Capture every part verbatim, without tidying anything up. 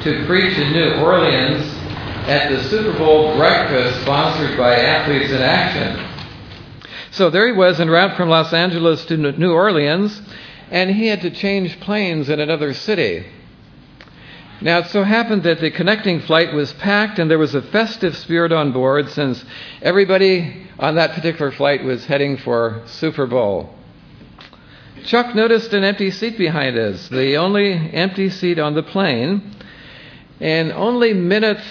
to preach in New Orleans at the Super Bowl breakfast sponsored by Athletes in Action. So there he was en route from Los Angeles to New Orleans, and he had to change planes in another city. Now, it so happened that the connecting flight was packed, and there was a festive spirit on board since everybody on that particular flight was heading for Super Bowl. Chuck noticed an empty seat behind us, the only empty seat on the plane, and only minutes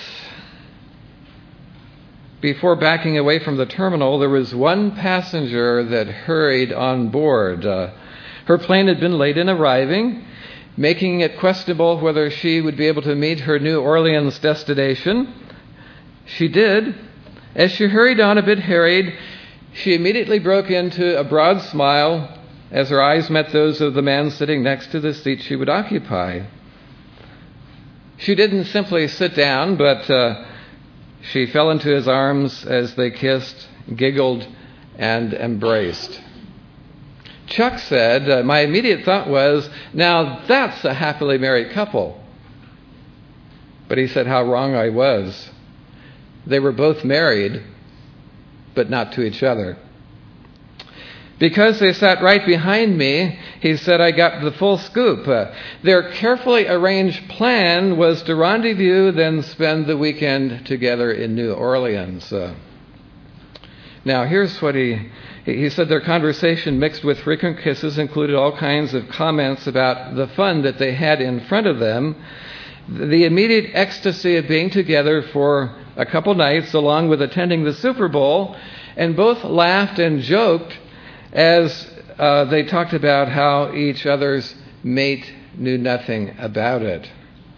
before backing away from the terminal, there was one passenger that hurried on board. Uh, her plane had been late in arriving, making it questionable whether she would be able to meet her New Orleans destination. She did. As she hurried on, a bit harried, she immediately broke into a broad smile as her eyes met those of the man sitting next to the seat she would occupy. She didn't simply sit down, but uh, she fell into his arms as they kissed, giggled, and embraced. Chuck said, uh, my immediate thought was, now that's a happily married couple. But he said how wrong I was. They were both married, but not to each other. Because they sat right behind me, he said I got the full scoop. Uh, their carefully arranged plan was to rendezvous, then spend the weekend together in New Orleans. Uh, now, here's what he... He said their conversation, mixed with frequent kisses, included all kinds of comments about the fun that they had in front of them, the immediate ecstasy of being together for a couple nights, along with attending the Super Bowl, and both laughed and joked as uh, they talked about how each other's mate knew nothing about it.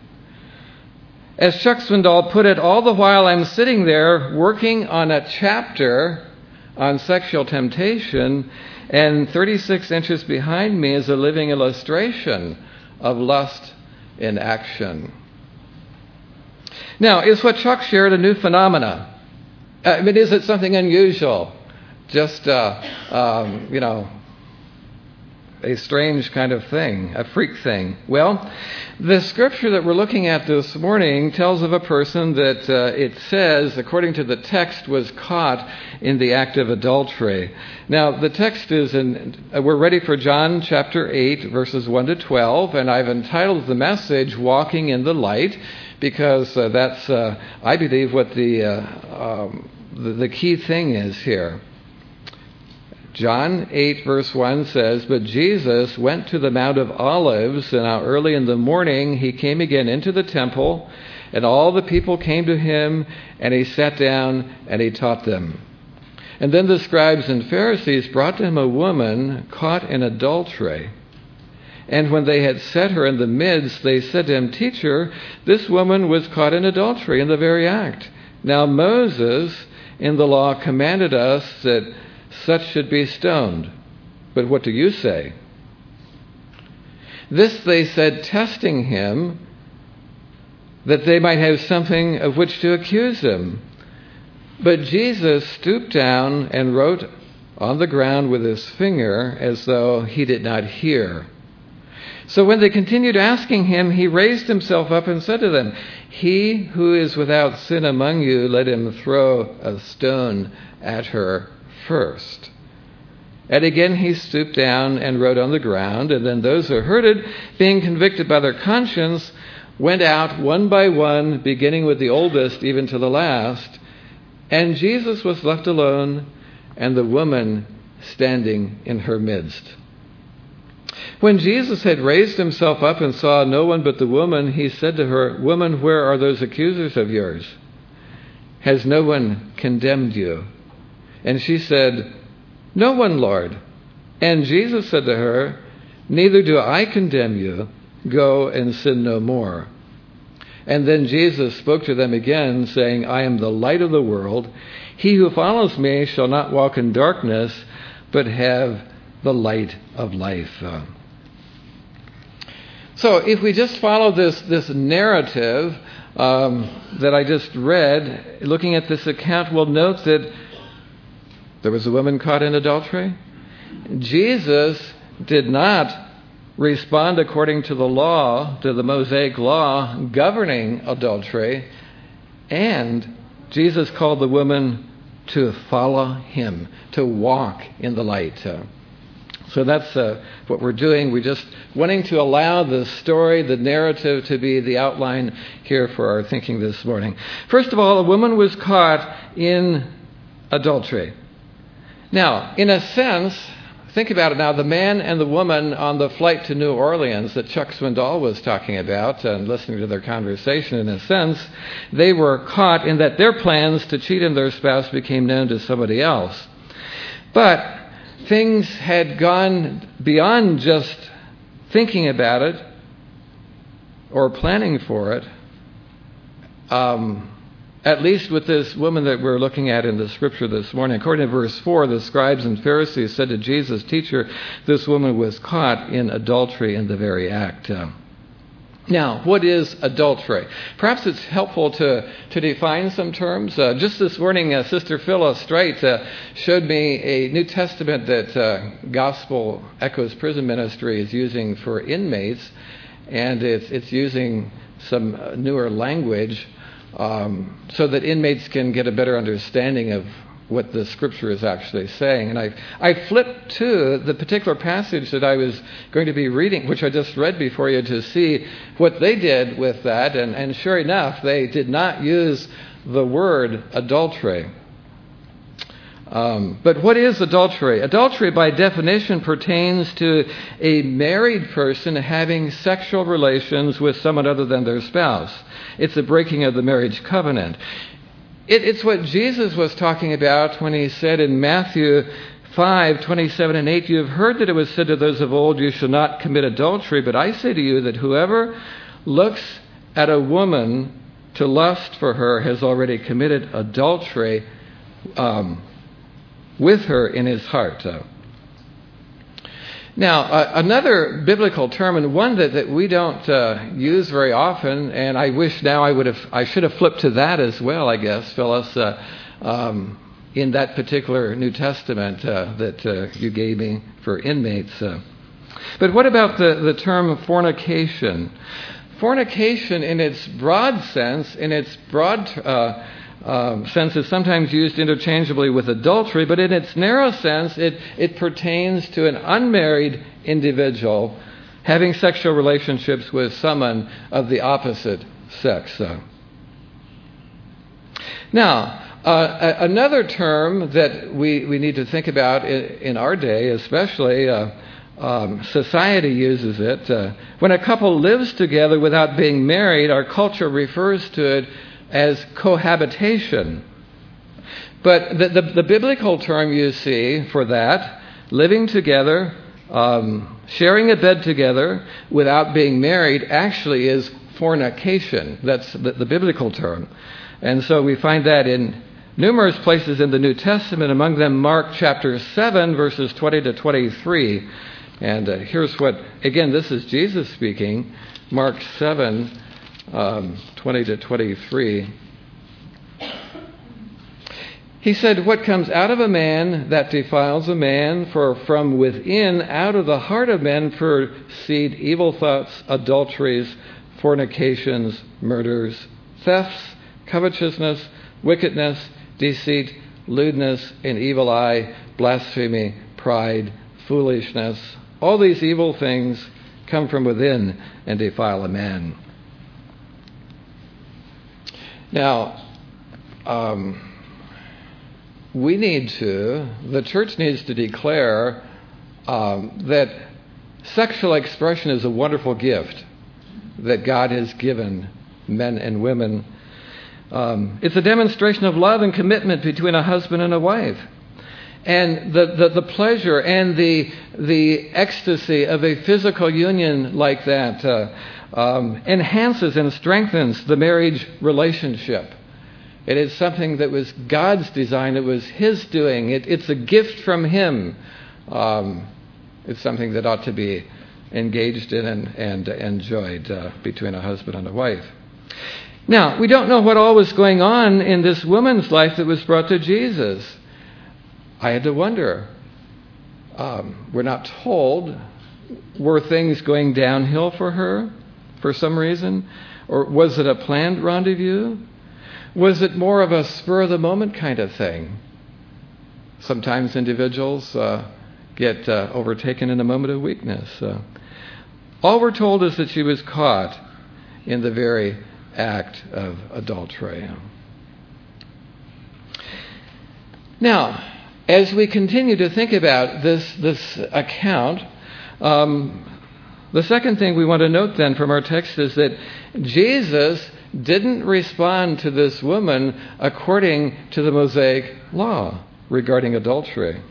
As Chuck Swindoll put it, all the while I'm sitting there working on a chapter on sexual temptation, and thirty-six inches behind me is a living illustration of lust in action. Now, is what Chuck shared a new phenomena? I mean, is it something unusual? Just, uh, um, you know, a strange kind of thing, a freak thing? Well, the scripture that we're looking at this morning tells of a person that uh, it says, according to the text, was caught in the act of adultery. Now, the text is in, uh, we're ready for John chapter eight, verses one to twelve, and I've entitled the message, Walking in the Light, because uh, that's, uh, I believe, what the, uh, um, the, the key thing is here. John eight, verse one says, But Jesus went to the Mount of Olives, and now early in the morning he came again into the temple, and all the people came to him, and he sat down and he taught them. And then the scribes and Pharisees brought to him a woman caught in adultery. And when they had set her in the midst, they said to him, Teacher, this woman was caught in adultery in the very act. Now Moses in the law commanded us that such should be stoned. But what do you say? This they said, testing him, that they might have something of which to accuse him. But Jesus stooped down and wrote on the ground with his finger as though he did not hear. So when they continued asking him, he raised himself up and said to them, He who is without sin among you, let him throw a stone at her first. And again he stooped down and wrote on the ground, and then those who heard it, being convicted by their conscience, went out one by one, beginning with the oldest even to the last. And Jesus was left alone, and the woman standing in her midst. When Jesus had raised himself up and saw no one but the woman, he said to her, Woman, where are those accusers of yours? Has no one condemned you? And she said, No one, Lord. And Jesus said to her, Neither do I condemn you. Go and sin no more. And then Jesus spoke to them again, saying, I am the light of the world. He who follows me shall not walk in darkness, but have the light of life. Uh, so if we just follow this, this narrative um, that I just read, looking at this account, we'll note that there was a woman caught in adultery. Jesus did not respond according to the law, to the Mosaic law governing adultery, and Jesus called the woman to follow him, to walk in the light. Uh, so that's uh, what we're doing. We're just wanting to allow the story, the narrative, to be the outline here for our thinking this morning. First of all, a woman was caught in adultery. Now, in a sense, think about it now, the man and the woman on the flight to New Orleans that Chuck Swindoll was talking about and listening to their conversation, in a sense, they were caught in that their plans to cheat on their spouse became known to somebody else. But things had gone beyond just thinking about it or planning for it. Um, At least with this woman that we're looking at in the scripture this morning. According to verse four, the scribes and Pharisees said to Jesus, "Teacher, this woman was caught in adultery in the very act." Uh, now, what is adultery? Perhaps it's helpful to, to define some terms. Uh, just this morning, uh, Sister Phyllis Straight uh, showed me a New Testament that uh, Gospel Echoes Prison Ministry is using for inmates, and it's, it's using some newer language Um, so that inmates can get a better understanding of what the scripture is actually saying. And I, I flipped to the particular passage that I was going to be reading, which I just read before you, to see what they did with that. And, and sure enough, they did not use the word adultery. Um, but what is adultery? Adultery, by definition, pertains to a married person having sexual relations with someone other than their spouse. It's a breaking of the marriage covenant. It, it's what Jesus was talking about when he said in Matthew five, twenty-seven and eight, "You have heard that it was said to those of old, 'You shall not commit adultery,' but I say to you that whoever looks at a woman to lust for her has already committed adultery um, with her in his heart." Uh, Now, uh, another biblical term, and one that, that we don't uh, use very often, and I wish now I would have, I should have flipped to that as well, I guess, Phyllis, uh, um, in that particular New Testament uh, that uh, you gave me for inmates. Uh. But what about the, the term fornication? Fornication, in its broad sense, in its broad uh, Um, sense is sometimes used interchangeably with adultery, but in its narrow sense, it, it pertains to an unmarried individual having sexual relationships with someone of the opposite sex. Uh, now, uh, a- another term that we, we need to think about in, in our day, especially, uh, um, society uses it. Uh, when a couple lives together without being married, our culture refers to it as cohabitation. But the, the, the biblical term you see for that, living together, um, sharing a bed together without being married, actually is fornication. That's the, the biblical term. And so we find that in numerous places in the New Testament, among them Mark chapter seven, verses twenty to twenty-three. And uh, here's what, again, this is Jesus speaking, Mark seven, Um, twenty to twenty-three. He said, "What comes out of a man, that defiles a man, for from within, out of the heart of men, proceed evil thoughts, adulteries, fornications, murders, thefts, covetousness, wickedness, deceit, lewdness, an evil eye, blasphemy, pride, foolishness. All these evil things come from within and defile a man." Now, um, we need to, the church needs to declare um, that sexual expression is a wonderful gift that God has given men and women. Um, it's a demonstration of love and commitment between a husband and a wife. And the, the, the pleasure and the, the ecstasy of a physical union like that uh, Um, enhances and strengthens the marriage relationship. It is something that was God's design. It was His doing. It, it's a gift from Him. Um, it's something that ought to be engaged in and, and enjoyed uh, between a husband and a wife. Now, we don't know what all was going on in this woman's life that was brought to Jesus. I had to wonder. Um, we're not told were things going downhill for her for some reason? Or was it a planned rendezvous? Was it more of a spur-of-the-moment kind of thing? Sometimes individuals uh, get uh, overtaken in a moment of weakness. Uh, all we're told is that she was caught in the very act of adultery. Now, as we continue to think about this, this account, um, the second thing we want to note then from our text is that Jesus didn't respond to this woman according to the Mosaic law regarding adultery.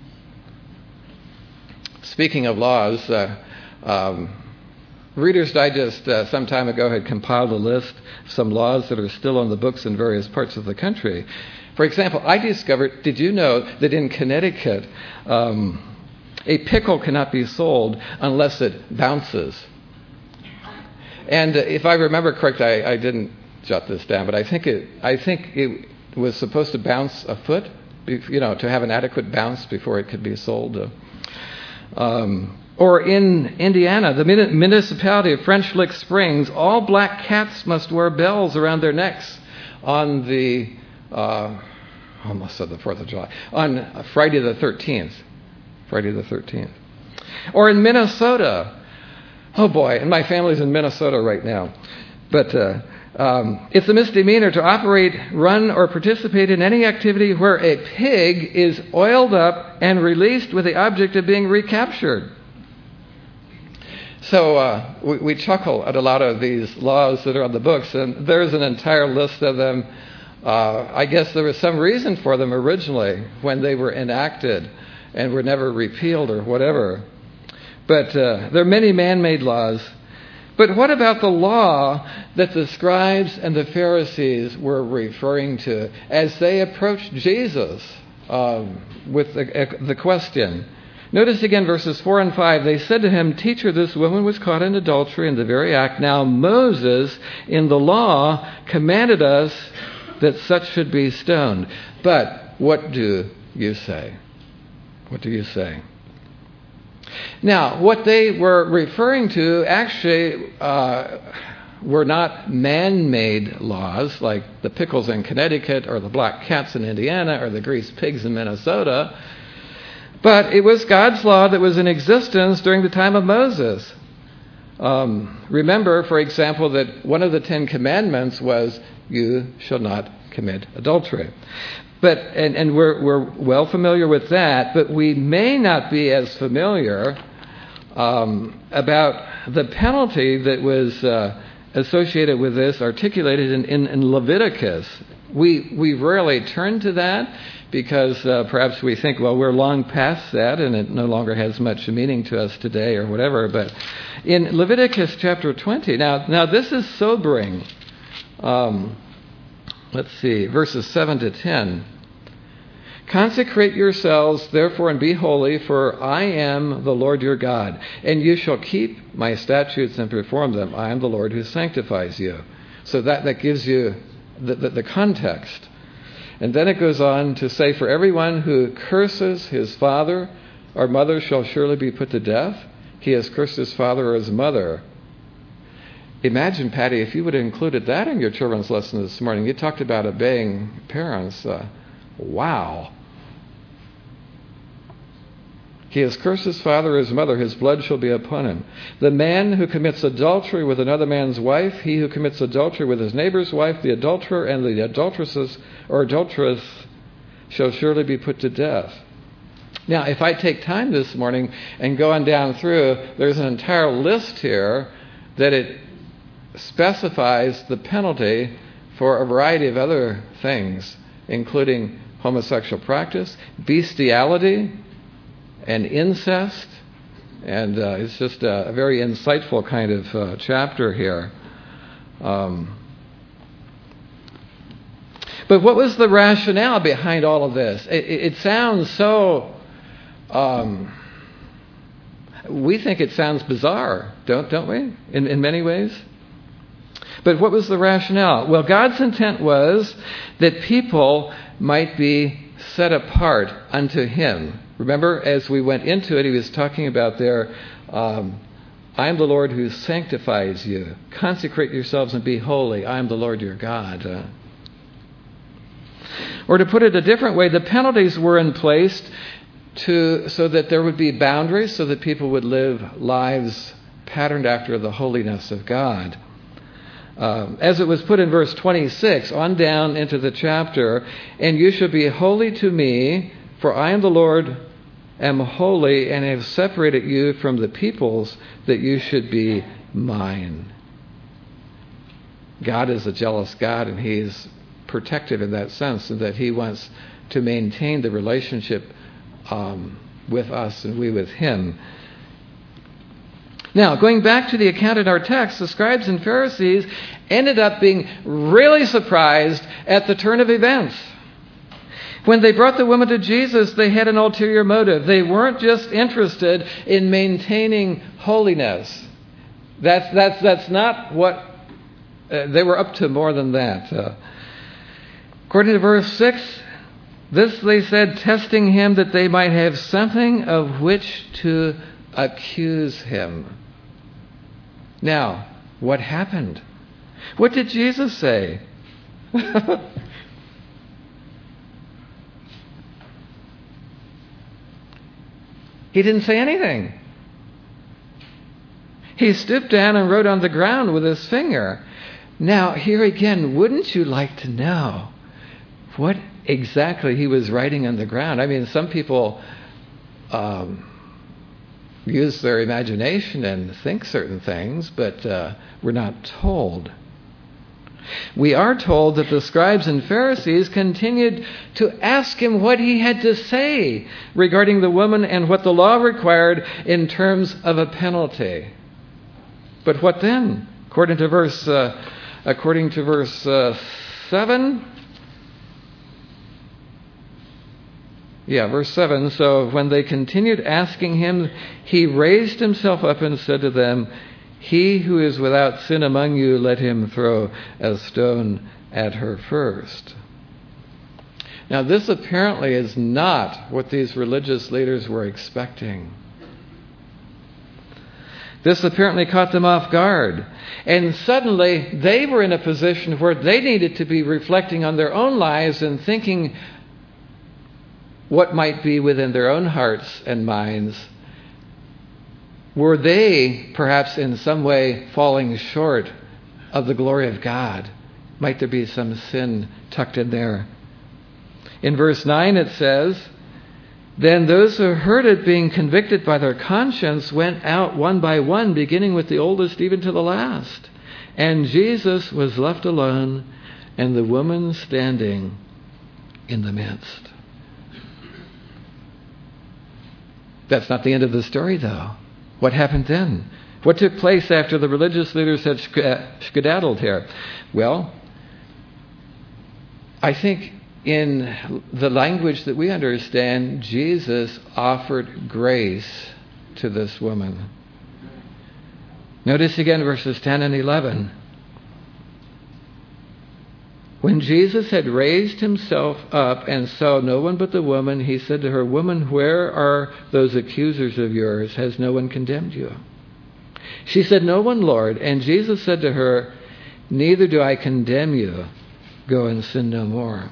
Speaking of laws, uh, um, Reader's Digest uh, some time ago had compiled a list of some laws that are still on the books in various parts of the country. For example, I discovered, did you know that in Connecticut, um, a pickle cannot be sold unless it bounces? And uh, if I remember correct, I, I didn't jot this down, but I think it I think it was supposed to bounce a foot, you know, to have an adequate bounce before it could be sold. Uh, um, or in Indiana, the municipality of French Lick Springs, all black cats must wear bells around their necks on the, uh, almost said the fourth of July, on Friday the thirteenth. Friday the thirteenth. Or in Minnesota, oh boy, and my family's in Minnesota right now, but uh, um, it's a misdemeanor to operate, run, or participate in any activity where a pig is oiled up and released with the object of being recaptured. So uh, we, we chuckle at a lot of these laws that are on the books, and there's an entire list of them. Uh, I guess there was some reason for them originally when they were enacted and were never repealed or whatever. But uh, there are many man-made laws. But what about the law that the scribes and the Pharisees were referring to as they approached Jesus um, with the, the question? Notice again verses four and five. They said to him, "Teacher, this woman was caught in adultery in the very act. Now Moses in the law commanded us that such should be stoned. But what do you say?" What do you say? Now, what they were referring to actually uh, were not man-made laws like the pickles in Connecticut or the black cats in Indiana or the greased pigs in Minnesota, but it was God's law that was in existence during the time of Moses. Um, remember, for example, that one of the Ten Commandments was, "You shall not commit adultery." But and, and we're we're well familiar with that, but we may not be as familiar um, about the penalty that was uh, associated with this, articulated in, in, in Leviticus. We we rarely turn to that because uh, perhaps we think, well, we're long past that and it no longer has much meaning to us today or whatever. But in Leviticus chapter twenty, now now this is sobering. Um, let's see, verses seven to ten. "Consecrate yourselves, therefore, and be holy, for I am the Lord your God, and you shall keep my statutes and perform them. I am the Lord who sanctifies you." So that, that gives you the, the, the context. And then it goes on to say, "For everyone who curses his father or mother shall surely be put to death. He has cursed his father or his mother." Imagine, Patty, if you would have included that in your children's lesson this morning. You talked about obeying parents. Uh, wow. "He has cursed his father or his mother, his blood shall be upon him. The man who commits adultery with another man's wife, he who commits adultery with his neighbor's wife, the adulterer and the adulteresses or adulteress shall surely be put to death." Now, if I take time this morning and go on down through, there's an entire list here that it specifies the penalty for a variety of other things, including homosexual practice, bestiality, and incest. And uh, it's just a, a very insightful kind of uh, chapter here. Um, but what was the rationale behind all of this? It, it, it sounds so... Um, we think it sounds bizarre, don't don't we? In in many ways. But what was the rationale? Well, God's intent was that people might be set apart unto Him. Remember, as we went into it, He was talking about there Um, I am the Lord who sanctifies you. Consecrate yourselves and be holy. I am the Lord your God. Uh, or to put it a different way, the penalties were in place to so that there would be boundaries, so that people would live lives patterned after the holiness of God. Um, as it was put in verse twenty-six, on down into the chapter, and you shall be holy to me, for I am the Lord, am holy, and have separated you from the peoples, that you should be mine. God is a jealous God, and He is protective in that sense, and that He wants to maintain the relationship um, with us and we with Him. Now, going back to the account in our text, the scribes and Pharisees ended up being really surprised at the turn of events. When they brought the woman to Jesus, they had an ulterior motive. They weren't just interested in maintaining holiness. That's that's that's not what uh, they were up to. More than that. Uh, according to verse six, this they said, testing him that they might have something of which to accuse him. Now, what happened? What did Jesus say? He didn't say anything. He stooped down and wrote on the ground with his finger. Now, here again, wouldn't you like to know what exactly he was writing on the ground? I mean, some people um, use their imagination and think certain things, but uh, we're not told. We are told that the scribes and Pharisees continued to ask him what he had to say regarding the woman and what the law required in terms of a penalty. But what then? According to verse, uh, according to verse uh, seven. Yeah, verse seven. So when they continued asking him, he raised himself up and said to them, "He who is without sin among you, let him throw a stone at her first." Now, this apparently is not what these religious leaders were expecting. This apparently caught them off guard. And suddenly, they were in a position where they needed to be reflecting on their own lives and thinking what might be within their own hearts and minds. Were they perhaps in some way falling short of the glory of God? Might there be some sin tucked in there? In verse nine it says, "Then those who heard it, being convicted by their conscience, went out one by one, beginning with the oldest even to the last. And Jesus was left alone, and the woman standing in the midst." That's not the end of the story, though. What happened then? What took place after the religious leaders had skedaddled here? Well, I think in the language that we understand, Jesus offered grace to this woman. Notice again verses ten and eleven. When Jesus had raised himself up and saw no one but the woman, he said to her, "Woman, where are those accusers of yours? Has no one condemned you?" She said, "No one, Lord." And Jesus said to her, "Neither do I condemn you. Go and sin no more."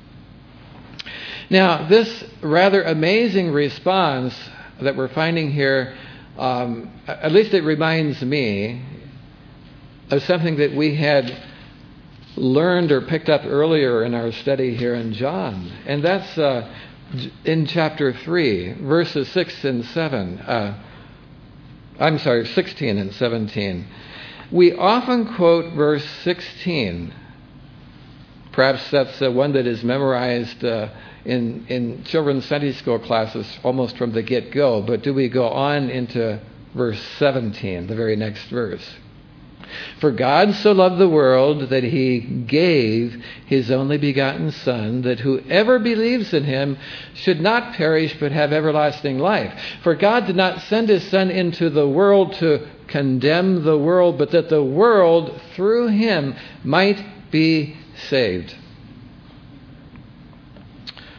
Now, this rather amazing response that we're finding here, um, at least it reminds me of something that we had learned or picked up earlier in our study here in John. And that's uh, in chapter three, verses six and seven. Uh, I'm sorry, sixteen and seventeen. We often quote verse sixteen. Perhaps that's the one that is memorized uh, in, in children's Sunday school classes almost from the get-go. But do we go on into verse seventeen, the very next verse? "For God so loved the world that he gave his only begotten Son, that whoever believes in him should not perish but have everlasting life. For God did not send his Son into the world to condemn the world, but that the world through him might be saved."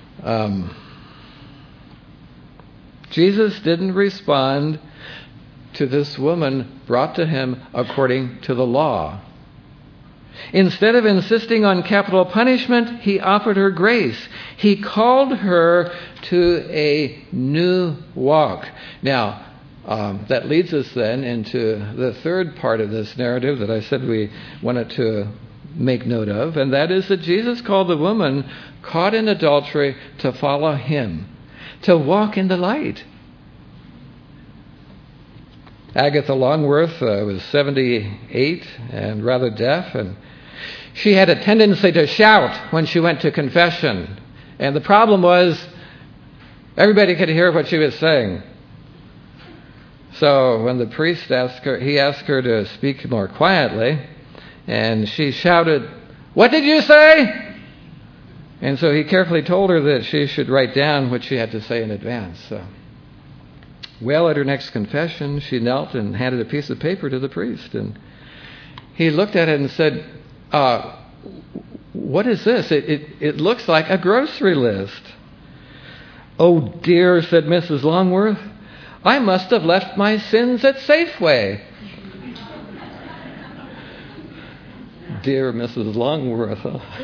Um, Jesus didn't respond to this woman brought to him according to the law. Instead of insisting on capital punishment, he offered her grace. He called her to a new walk. Now, um, that leads us then into the third part of this narrative that I said we wanted to make note of, and that is that Jesus called the woman caught in adultery to follow him, to walk in the light. Agatha Longworth uh, was seventy-eight and rather deaf, and she had a tendency to shout when she went to confession. And the problem was everybody could hear what she was saying. So when the priest asked her, he asked her to speak more quietly, and she shouted, "What did you say?" And so he carefully told her that she should write down what she had to say in advance. So, well, at her next confession, she knelt and handed a piece of paper to the priest. And he looked at it and said, uh, what is this? It, it, it looks like a grocery list. "Oh dear," said Missus Longworth, "I must have left my sins at Safeway." Dear Missus Longworth.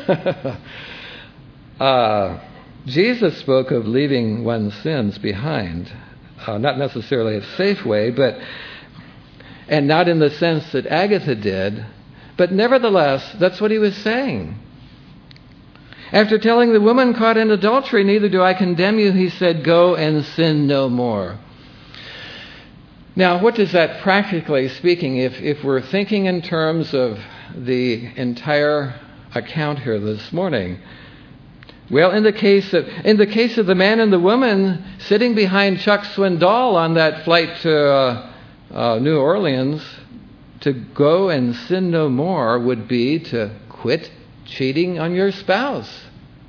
uh, Jesus spoke of leaving one's sins behind. Uh, not necessarily at Safeway, but and not in the sense that Agatha did, but nevertheless, that's what he was saying. After telling the woman caught in adultery, "Neither do I condemn you," he said, "Go and sin no more." Now, what does that practically speaking, if, if we're thinking in terms of the entire account here this morning? Well, in the case of in the case of the man and the woman sitting behind Chuck Swindoll on that flight to uh, uh, New Orleans, to go and sin no more would be to quit cheating on your spouse.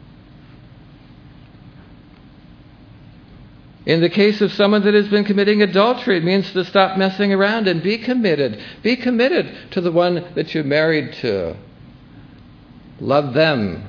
In the case of someone that has been committing adultery, it means to stop messing around and be committed. Be committed to the one that you're married to. Love them.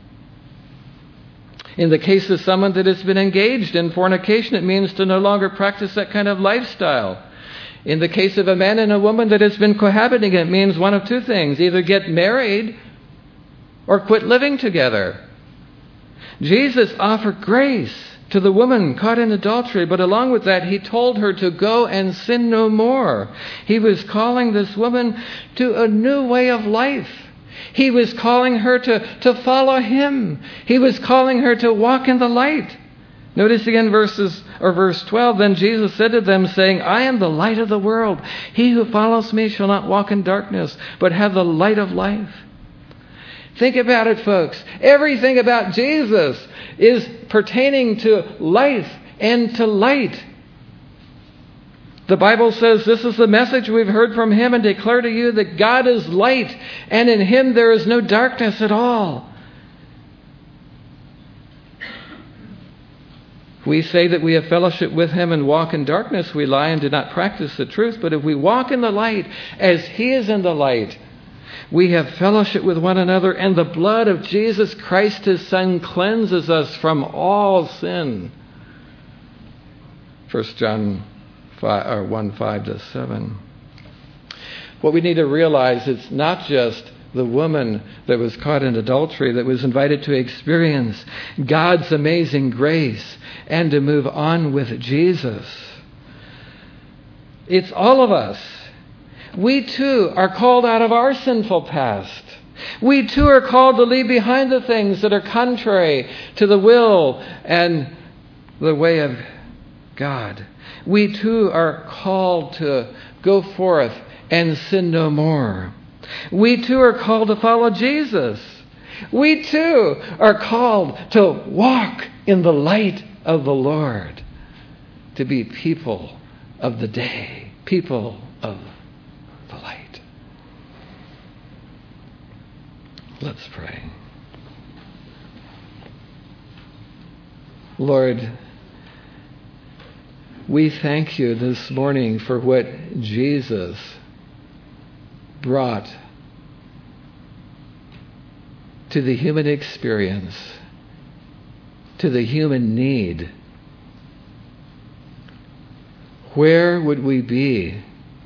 In the case of someone that has been engaged in fornication, it means to no longer practice that kind of lifestyle. In the case of a man and a woman that has been cohabiting, it means one of two things: either get married or quit living together. Jesus offered grace to the woman caught in adultery, but along with that, he told her to go and sin no more. He was calling this woman to a new way of life. He was calling her to, to follow him. He was calling her to walk in the light. Notice again verses or verse twelve. "Then Jesus said to them, saying, I am the light of the world. He who follows me shall not walk in darkness, but have the light of life." Think about it, folks. Everything about Jesus is pertaining to life and to light. The Bible says this is the message we've heard from him and declare to you that God is light, and in him there is no darkness at all. If we say that we have fellowship with him and walk in darkness, we lie and do not practice the truth. But if we walk in the light as he is in the light, we have fellowship with one another, and the blood of Jesus Christ, his Son, cleanses us from all sin. First John five, or one, five to seven. What we need to realize, it's not just the woman that was caught in adultery that was invited to experience God's amazing grace and to move on with Jesus. It's all of us. We too are called out of our sinful past. We too are called to leave behind the things that are contrary to the will and the way of God. We too are called to go forth and sin no more. We too are called to follow Jesus. We too are called to walk in the light of the Lord, to be people of the day, people of the light. Let's pray. Lord, we thank you this morning for what Jesus brought to the human experience, to the human need. Where would we be,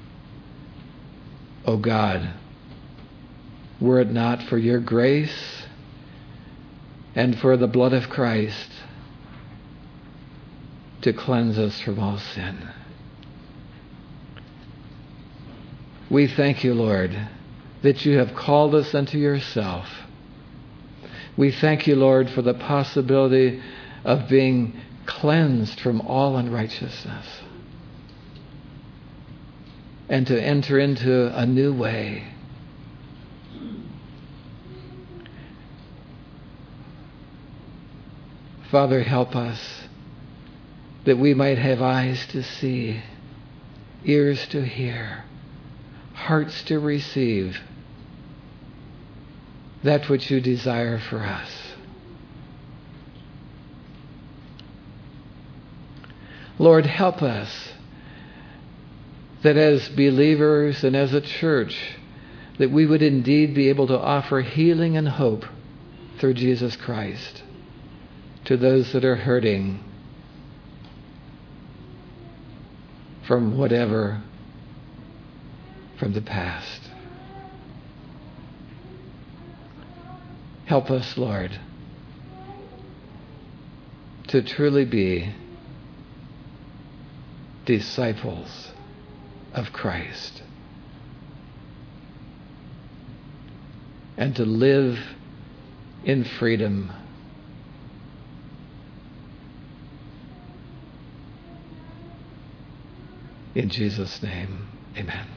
O God, were it not for your grace and for the blood of Christ to cleanse us from all sin? We thank you, Lord, that you have called us unto yourself. We thank you, Lord, for the possibility of being cleansed from all unrighteousness and to enter into a new way. Father, help us that we might have eyes to see, ears to hear, hearts to receive that which you desire for us. Lord, help us that as believers and as a church, that we would indeed be able to offer healing and hope through Jesus Christ to those that are hurting from whatever, from the past. Help us, Lord, to truly be disciples of Christ and to live in freedom. In Jesus' name, amen.